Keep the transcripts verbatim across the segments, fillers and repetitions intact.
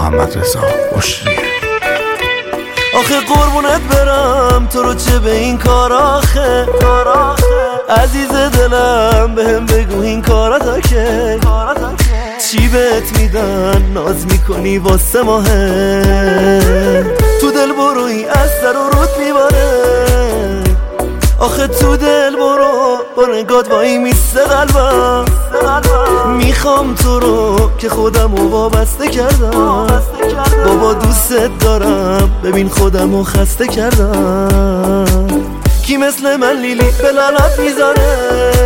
محمد رضا بشری. آخه قربونت برم تو رو چه به این کار آخه عزیز دلم بهم بگو این کارا که چی بهت میدن ناز میکنی واسه ماهه تو دل بروی از سر و رود میباره آخه تو دل برو با نگات وایی میسته قلبم میخوام تو رو که خودم رو وابسته کردم بابا دوستت دارم ببین خودم رو خسته کردم کی مثل من لیلی به لعنت میذاره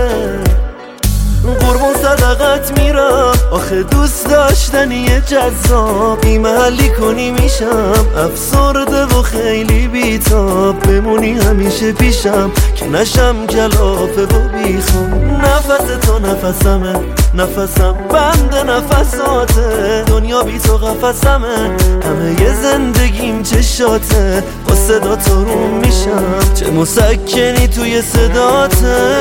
قربون صدقت میرم آخه دوست داشتنی جذاب بی محلی کنی میشم افسرده و خیلی بیتاب بمونی همیشه پیشم که نشم کلافه و بیخوام نفس تو نفسمه نفسم بند نفساته دنیا بی تو قفسمه همه ی زندگیم چشاته با صدا تو رو میشم چه مسکنی توی صداته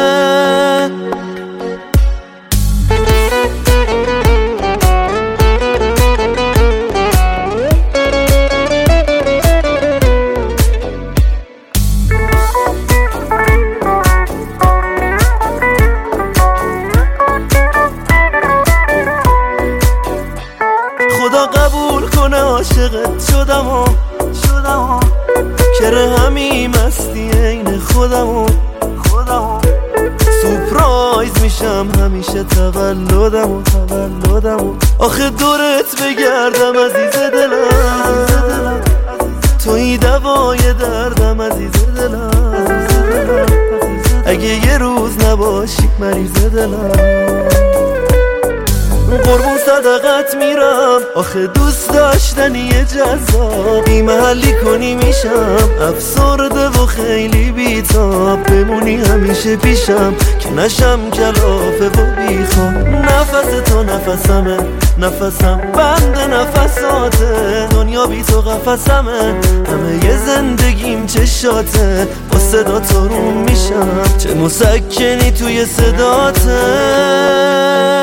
خدا قبول کنه عاشقت شدم و شدم و کره همین مستی عین خودم و خودم و سورپرایز میشم همیشه تولدم و تولدم و آخه دورت بگردم عزیز دلم توی دوای دردم عزیز دلم اگه یه روز نباشی مریض دلم قربون صدقت میرم آخه دوست داشتنی جذاب بی محلی کنی میشم افسرده و خیلی بیتاب بمونی همیشه پیشم که نشم کلافه و بیخوام نفس تو نفسمه نفسم بند نفساته دنیا بی تو قفسمه همه ی زندگیم چشاته با صدا تو رو میشم چه مسکنی توی صداته